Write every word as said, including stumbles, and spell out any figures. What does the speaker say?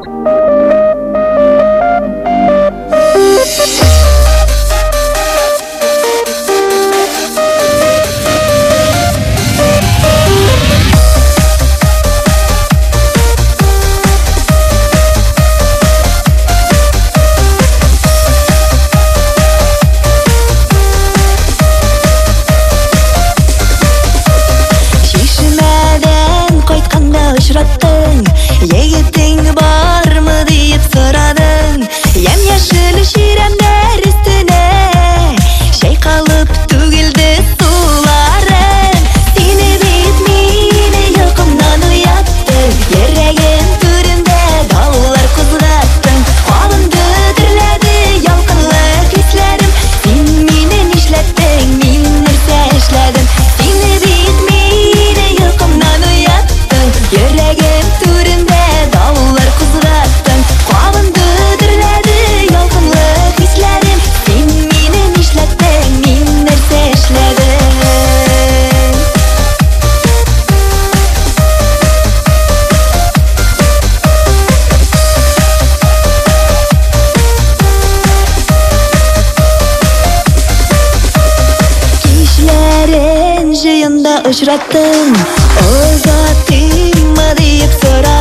Егетің бар ма дейіп сұрадың. Ям-яшыл ширамдар үстіне шайқалып төгілді суларың. Сені бит мені ұйқымнан ояттың, ереген түрінде далалар қозғаттың. Қолымды түрледі ялқынлы күслерім, сен мені нишлеттің, мен нәрсе эшләдім. Сені бит мені ұйқымнан ояттың, ереген түрінде далалар қозғаттың. Қолымды түрледі ялқынлы күслерім, сен мені нишлеттің, мен нәрсе эшләдім. Кичләрен жыйында очраттың, озатыйм ма диеп сора